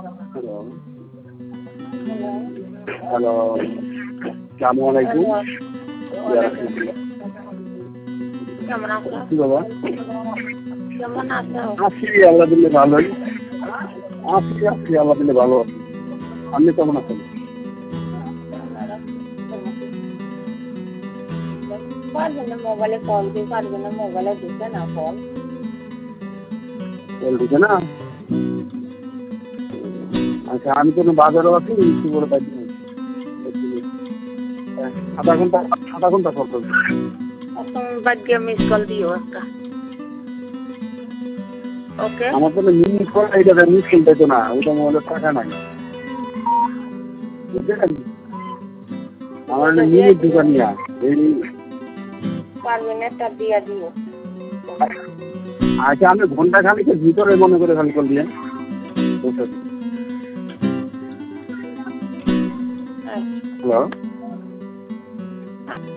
Hello hello, আসসালামু আলাইকুম। কেমন আছো? কি বাবা? কেমন আছো? আছি আল্লাহ দিলে ভালোই। আছি আল্লাহ দিলে ভালো আছি। আপনি কেমন আছেন? মোবাইলে কল দিয়ে পারবেন না, মোবাইলে দিতে না কল দিছে না? আচ্ছা, আমি কোনো বাজারও আছি, কি বলে তাই আধা ঘন্টা পর করবো। বাদ দিয়ে মিস কল দিও একটা। ওকে, আমার তো মিস কল, এইটা মিস কল দিত না, ওইটা মোবাইলের টাকা নাই, বুঝলেন? আমার মিনিট দোকানিয়া এই পারবেন একটা দিয়া দিও। আচ্ছা, আমি ঘন্টা খানিকের ভিতরে মনে করে খালি কল দিয়ে হ্যালো।